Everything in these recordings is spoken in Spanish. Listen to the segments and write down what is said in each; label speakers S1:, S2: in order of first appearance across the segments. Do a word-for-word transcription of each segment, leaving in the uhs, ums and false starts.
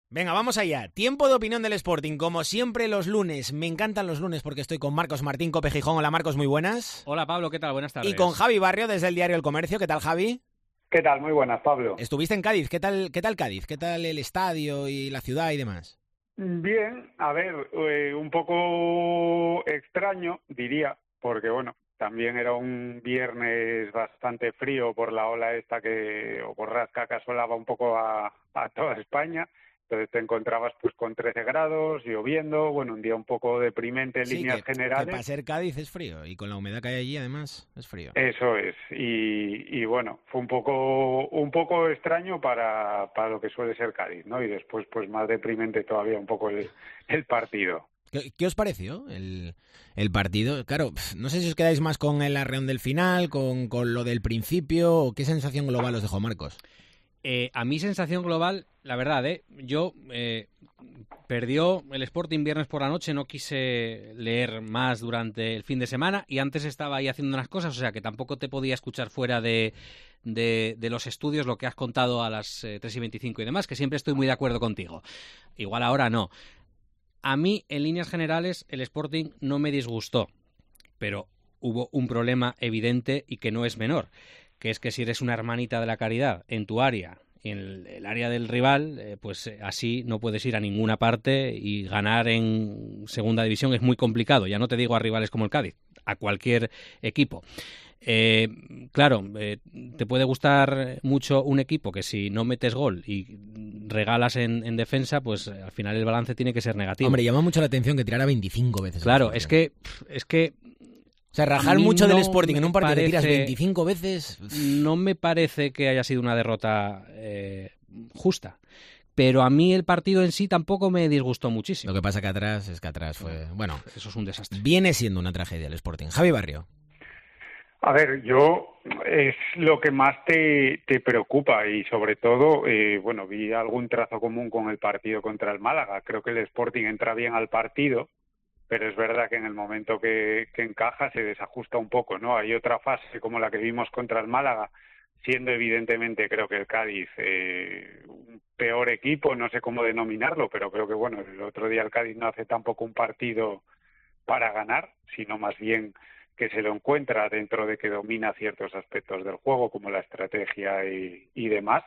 S1: Venga, vamos allá. Tiempo de opinión del Sporting, como siempre los lunes. Me encantan los lunes porque estoy con Marcos Martín, Cope Gijón. Hola Marcos, muy buenas.
S2: Hola Pablo, ¿qué tal? Buenas tardes.
S1: Y con Javi Barrio desde el diario El Comercio. ¿Qué tal, Javi?
S3: ¿Qué tal? Muy buenas, Pablo.
S1: Estuviste en Cádiz. ¿Qué tal, qué tal Cádiz? ¿Qué tal el estadio y la ciudad y demás?
S3: Bien, a ver, eh, un poco extraño, diría, porque bueno, también era un viernes bastante frío por la ola esta que, o borrasca que asolaba un poco a, a toda España. Entonces te encontrabas pues con trece grados, lloviendo, bueno, un día un poco deprimente en
S1: sí,
S3: líneas
S1: que,
S3: generales.
S1: Que para ser Cádiz es frío, y con la humedad que hay allí además es frío.
S3: Eso es, y, y bueno, fue un poco un poco extraño para, para lo que suele ser Cádiz, ¿no? Y después pues más deprimente todavía un poco el, el partido.
S1: ¿Qué, ¿Qué os pareció el, el partido? Claro, no sé si os quedáis más con el arreón del final, con, con lo del principio, o qué sensación global os dejó Marcos.
S2: Eh, a mi sensación global, la verdad, ¿eh? yo eh, perdió el Sporting viernes por la noche, no quise leer más durante el fin de semana y antes estaba ahí haciendo unas cosas, o sea que tampoco te podía escuchar fuera de, de, de los estudios lo que has contado a las eh, tres y veinticinco y demás, que siempre estoy muy de acuerdo contigo. Igual ahora no. A mí, en líneas generales, el Sporting no me disgustó, pero hubo un problema evidente y que no es menor, que es que si eres una hermanita de la caridad en tu área, en el, el área del rival, eh, pues eh, así no puedes ir a ninguna parte y ganar en segunda división es muy complicado. Ya no te digo a rivales como el Cádiz, a cualquier equipo. Eh, claro, eh, te puede gustar mucho un equipo que si no metes gol y regalas en, en defensa, pues eh, al final el balance tiene que ser negativo.
S1: Hombre, llama mucho la atención que tirara veinticinco veces.
S2: Claro, es que... es que
S1: O sea, rajar mucho
S2: no
S1: del Sporting en un partido
S2: parece,
S1: que tiras veinticinco veces...
S2: No me parece que haya sido una derrota eh, justa. Pero a mí el partido en sí tampoco me disgustó muchísimo.
S1: Lo que pasa que atrás es que atrás fue... Bueno,
S2: eso es un desastre.
S1: Viene siendo una tragedia el Sporting. Javi Barrio.
S3: A ver, yo es lo que más te, te preocupa y sobre todo, eh, bueno, vi algún trazo común con el partido contra el Málaga. Creo que el Sporting entra bien al partido, pero es verdad que en el momento que, que encaja se desajusta un poco, ¿no? Hay otra fase como la que vimos contra el Málaga, siendo evidentemente creo que el Cádiz eh, un peor equipo, no sé cómo denominarlo, pero creo que bueno, el otro día el Cádiz no hace tampoco un partido para ganar, sino más bien que se lo encuentra dentro de que domina ciertos aspectos del juego, como la estrategia y, y demás.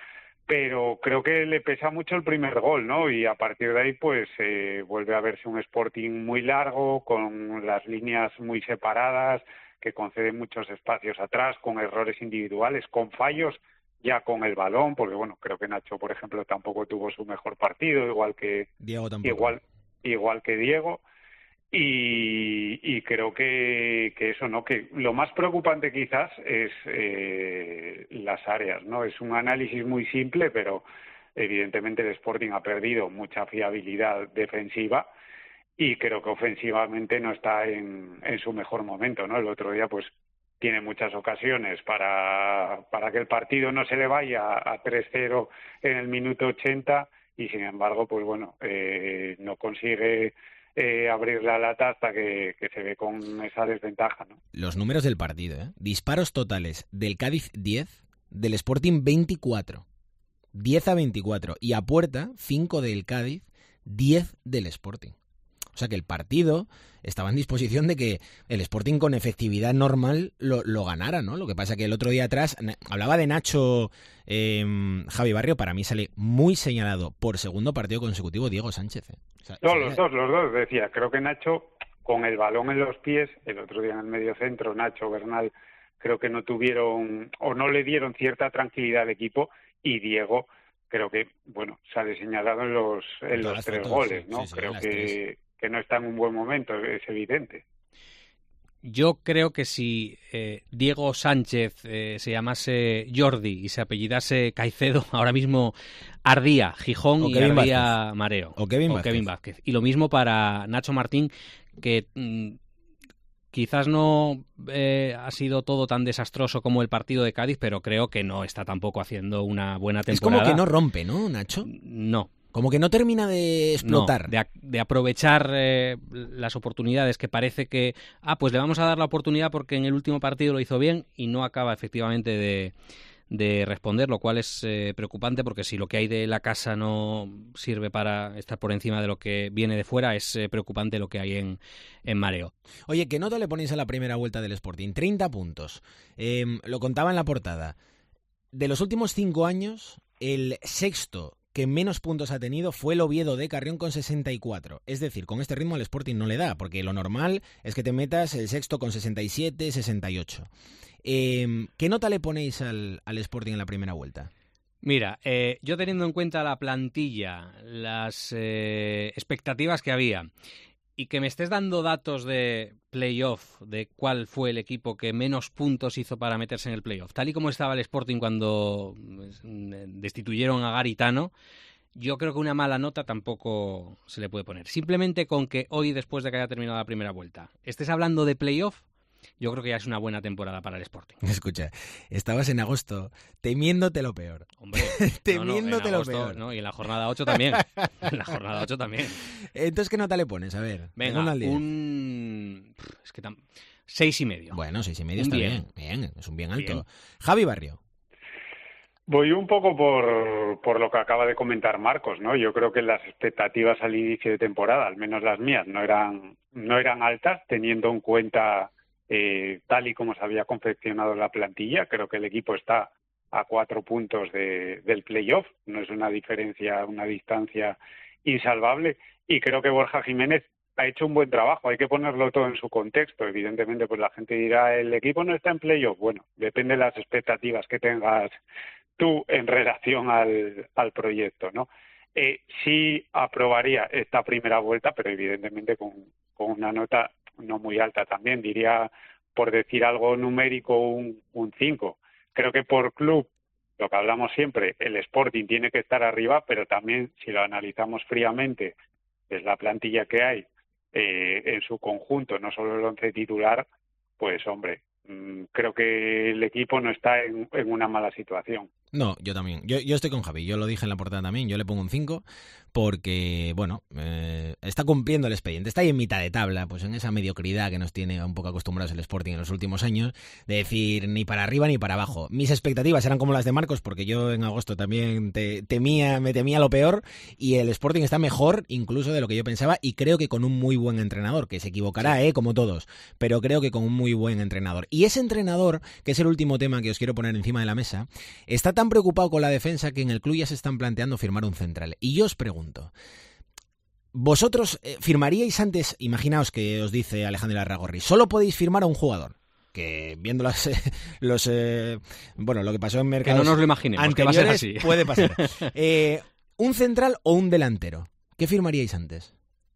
S3: Pero creo que le pesa mucho el primer gol, ¿no? Y a partir de ahí, pues, eh, vuelve a verse un Sporting muy largo, con las líneas muy separadas, que concede muchos espacios atrás, con errores individuales, con fallos ya con el balón, porque, bueno, creo que Nacho, por ejemplo, tampoco tuvo su mejor partido, igual que
S1: Diego tampoco.
S3: Igual, igual que Diego. Y, y creo que, que eso, ¿no? Que lo más preocupante quizás es eh, las áreas, ¿no? Es un análisis muy simple, pero evidentemente el Sporting ha perdido mucha fiabilidad defensiva y creo que ofensivamente no está en, en su mejor momento, ¿no? El otro día, pues, tiene muchas ocasiones para, para que el partido no se le vaya a tres cero en el minuto ochenta y, sin embargo, pues bueno, eh, no consigue... Eh, abrir la lata hasta que, que se ve con esa desventaja, ¿no?
S1: Los números del partido, ¿eh? Disparos totales del Cádiz diez, del Sporting veinticuatro. diez a veinticuatro. Y a puerta, cinco del Cádiz, diez del Sporting. O sea que el partido estaba en disposición de que el Sporting con efectividad normal lo, lo ganara, ¿no? Lo que pasa que el otro día atrás, hablaba de Nacho eh, Javi Barrio, para mí sale muy señalado por segundo partido consecutivo Diego Sánchez. ¿eh? O sea,
S3: no, los dos, los dos, decía, creo que Nacho con el balón en los pies, el otro día en el medio centro, Nacho, Bernal, creo que no tuvieron o no le dieron cierta tranquilidad al equipo y Diego creo que, bueno, sale señalado en los, en los tres fotos, goles, ¿no? Sí, sí, creo que... que no está en un buen momento, es evidente.
S2: Yo creo que si eh, Diego Sánchez eh, se llamase Jordi y se apellidase Caicedo, ahora mismo ardía Gijón y ardía Vázquez. Mareo.
S1: O Kevin,
S2: o
S1: Vázquez.
S2: Kevin Vázquez. Y lo mismo para Nacho Martín, que mmm, quizás no eh, ha sido todo tan desastroso como el partido de Cádiz, pero creo que no está tampoco haciendo una buena temporada.
S1: Es como que no rompe, ¿no, Nacho?
S2: No.
S1: Como que no termina de explotar.
S2: No, de, de aprovechar eh, las oportunidades, que parece que, ah, pues le vamos a dar la oportunidad porque en el último partido lo hizo bien y no acaba efectivamente de, de responder, lo cual es eh, preocupante, porque si lo que hay de la casa no sirve para estar por encima de lo que viene de fuera, es eh, preocupante lo que hay en, en mareo.
S1: Oye, ¿qué nota le ponéis a la primera vuelta del Sporting? treinta puntos. Eh, lo contaba en la portada. De los últimos cinco años, el sexto que menos puntos ha tenido fue el Oviedo de Carrión con sesenta y cuatro. Es decir, con este ritmo al Sporting no le da, porque lo normal es que te metas el sexto con sesenta y siete, sesenta y ocho. Eh, ¿Qué nota le ponéis al, al Sporting en la primera vuelta?
S2: Mira, eh, yo teniendo en cuenta la plantilla, las eh, expectativas que había, y que me estés dando datos de playoff, de cuál fue el equipo que menos puntos hizo para meterse en el playoff, tal y como estaba el Sporting cuando destituyeron a Garitano, yo creo que una mala nota tampoco se le puede poner. Simplemente con que hoy, después de que haya terminado la primera vuelta, estés hablando de playoff, yo creo que ya es una buena temporada para el Sporting.
S1: Escucha, estabas en agosto temiéndote lo peor.
S2: Hombre,
S1: temiéndote
S2: no, no,
S1: agosto,
S2: lo peor. ¿No? Y en la jornada ocho también. En la jornada ocho también.
S1: Entonces, ¿qué nota le pones? A ver.
S2: Venga, un... Es que tam... seis y medio.
S1: Bueno, seis y medio
S2: un
S1: está
S2: bien.
S1: bien. Bien, es un bien alto.
S2: Bien.
S1: Javi Barrio.
S3: Voy un poco por, por lo que acaba de comentar Marcos, ¿no? Yo creo que las expectativas al inicio de temporada, al menos las mías, no eran, no eran altas, teniendo en cuenta eh, tal y como se había confeccionado la plantilla. Creo que el equipo está a cuatro puntos de, del playoff, no es una diferencia, una distancia insalvable, y creo que Borja Jiménez ha hecho un buen trabajo. Hay que ponerlo todo en su contexto. Evidentemente, pues la gente dirá, el equipo no está en playoff. Bueno, depende de las expectativas que tengas tú en relación al, al proyecto, ¿no? Eh, sí aprobaría esta primera vuelta, pero evidentemente con, con una nota no muy alta también. Diría, por decir algo numérico, un, un cinco. Creo que por club, lo que hablamos siempre, el Sporting tiene que estar arriba, pero también, si lo analizamos fríamente, es la plantilla que hay eh, en su conjunto, no solo el once titular, pues hombre, mmm, creo que el equipo no está en, en una mala situación.
S1: No, yo también. Yo, yo estoy con Javi. Yo lo dije en la portada también. Yo le pongo un cinco porque, bueno, eh, está cumpliendo el expediente. Está ahí en mitad de tabla, pues en esa mediocridad que nos tiene un poco acostumbrados el Sporting en los últimos años, de decir ni para arriba ni para abajo. Mis expectativas eran como las de Marcos, porque yo en agosto también te, temía, me temía lo peor, y el Sporting está mejor incluso de lo que yo pensaba, y creo que con un muy buen entrenador, que se equivocará, sí. eh, como todos, pero creo que con un muy buen entrenador. Y ese entrenador, que es el último tema que os quiero poner encima de la mesa, está tan preocupado con la defensa que en el club ya se están planteando firmar un central. Y yo os pregunto, ¿vosotros eh, firmaríais antes? Imaginaos que os dice Alejandro Larragorri, solo podéis firmar a un jugador, que viendo las, eh, los eh, bueno, lo que pasó en mercados
S2: que no nos lo imaginemos,
S1: anteriores,
S2: que va a ser así.
S1: Puede pasar. Eh, ¿un central o un delantero? ¿Qué firmaríais antes?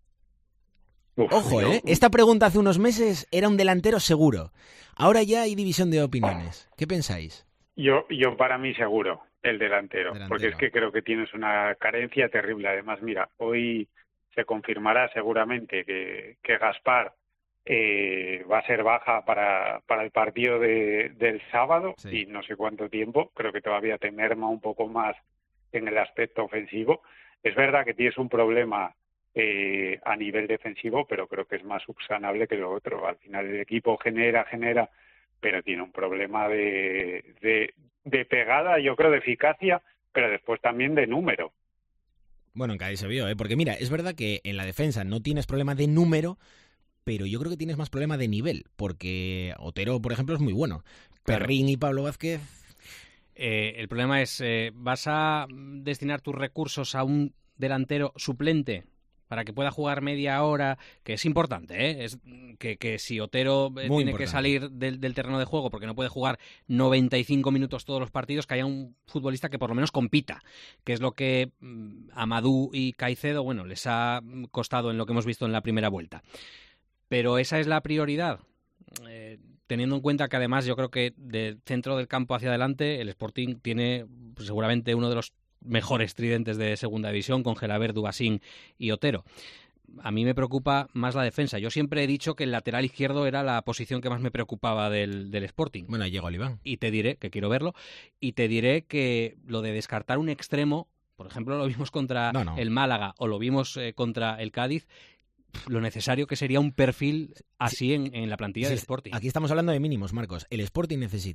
S1: Uf, Ojo, ¿eh? Esta pregunta hace unos meses era un delantero seguro. Ahora ya hay división de opiniones. ¿Qué pensáis?
S3: Yo, yo para mí seguro, el delantero, delantero, porque es que creo que tienes una carencia terrible. Además, mira, hoy se confirmará seguramente que, que Gaspar eh, va a ser baja para, para el partido de, del sábado, sí. Y no sé cuánto tiempo. Creo que todavía te merma un poco más en el aspecto ofensivo. Es verdad que tienes un problema eh, a nivel defensivo, pero creo que es más subsanable que lo otro. Al final el equipo genera, genera, pero tiene un problema de, de, de pegada, yo creo, de eficacia, pero después también de número.
S1: Bueno, en Cádiz se vio, ¿eh? Porque mira, es verdad que en la defensa no tienes problema de número, pero yo creo que tienes más problema de nivel, porque Otero, por ejemplo, es muy bueno. Claro. Perrín y Pablo Vázquez...
S2: Eh, el problema es, eh, ¿vas a destinar tus recursos a un delantero suplente para que pueda jugar media hora? Que es importante, ¿eh? Es que, que si Otero eh, tiene importante. que salir del, del terreno de juego porque no puede jugar noventa y cinco minutos todos los partidos, que haya un futbolista que por lo menos compita, que es lo que mm, Amadou y Caicedo, bueno, les ha costado en lo que hemos visto en la primera vuelta. Pero esa es la prioridad. Eh, teniendo en cuenta que además yo creo que del centro del campo hacia adelante el Sporting tiene pues, seguramente uno de los mejores tridentes de segunda división con Gelabert, Dubasín y Otero. A mí me preocupa más la defensa. Yo siempre he dicho que el lateral izquierdo era la posición que más me preocupaba del, del Sporting.
S1: Bueno, ahí llegó Oliván.
S2: Y te diré, que quiero verlo, y te diré que lo de descartar un extremo, por ejemplo, lo vimos contra no, no. el Málaga o lo vimos eh, contra el Cádiz, lo necesario que sería un perfil así en, en la plantilla sí, del Sporting.
S1: Aquí estamos hablando de mínimos, Marcos. El Sporting necesita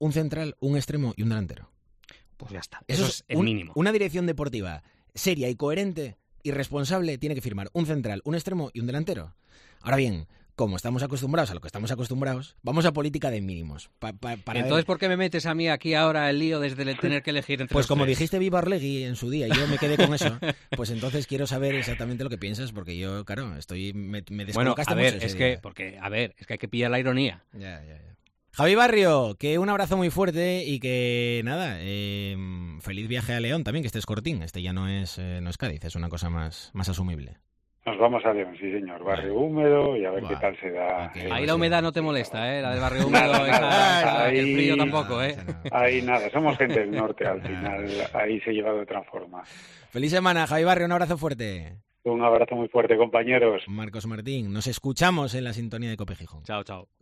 S1: un central, un extremo y un delantero.
S2: Pues ya está. Eso, Eso es el
S1: un,
S2: mínimo.
S1: Una dirección deportiva seria y coherente y responsable tiene que firmar un central, un extremo y un delantero. Ahora bien, como estamos acostumbrados a lo que estamos acostumbrados, vamos a política de mínimos. Pa, pa, para
S2: Entonces,
S1: ver...
S2: ¿por qué me metes a mí aquí ahora el lío desde el tener que elegir entre
S1: Pues
S2: los
S1: como
S2: tres?
S1: dijiste Viva Orlegui en su día y yo me quedé con eso, pues entonces quiero saber exactamente lo que piensas, porque yo, claro, estoy me, me
S2: Bueno, a ver,
S1: mucho
S2: es
S1: ese
S2: que,
S1: día.
S2: porque, a ver, es que hay que pillar la ironía.
S1: Ya, ya, ya. Javi Barrio, que un abrazo muy fuerte y que nada, eh, feliz viaje a León también, que este es cortín, este ya no es, eh, no es Cádiz, es una cosa más, más asumible.
S3: Nos vamos a León, sí señor, barrio
S1: Vale.
S3: húmedo y a ver
S1: Buah.
S3: qué tal se da.
S1: Okay.
S3: eh,
S2: Ahí la humedad no te molesta, ¿eh? La del barrio húmedo,
S3: Nada,
S2: esa,
S3: nada,
S2: esa,
S3: ahí-
S2: el frío tampoco, ¿eh?
S3: Ahí nada, somos gente del norte al final, ahí se lleva de otra forma.
S1: Feliz semana, Javi Barrio, un abrazo fuerte.
S3: Un abrazo muy fuerte, compañeros.
S1: Marcos Martín, nos escuchamos en la sintonía de Cope Gijón.
S2: Chao, chao.